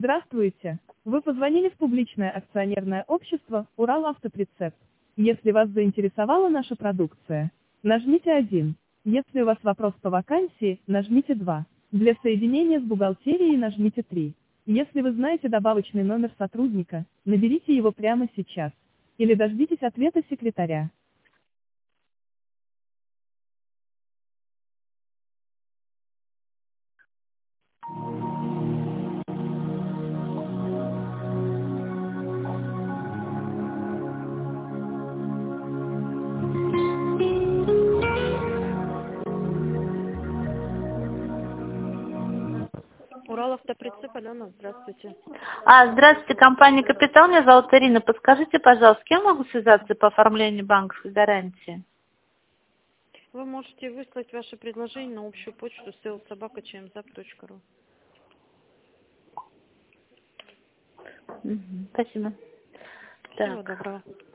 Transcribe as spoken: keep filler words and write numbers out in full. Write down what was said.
Здравствуйте. Вы позвонили в публичное акционерное общество «Уралавтоприцеп». Если вас заинтересовала наша продукция, нажмите один. Если у вас вопрос по вакансии, нажмите два. Для соединения с бухгалтерией нажмите три. Если вы знаете добавочный номер сотрудника, наберите его прямо сейчас. Или дождитесь ответа секретаря. Уралавтоприцеп, Алена, здравствуйте. А, здравствуйте, компания «Капитал». Меня зовут Ирина. Подскажите, пожалуйста, с кем могу связаться по оформлению банковской гарантии? Вы можете выслать ваше предложение на общую почту селс собака чмзап точка ру. Мгм, спасибо. Всего Так. доброго.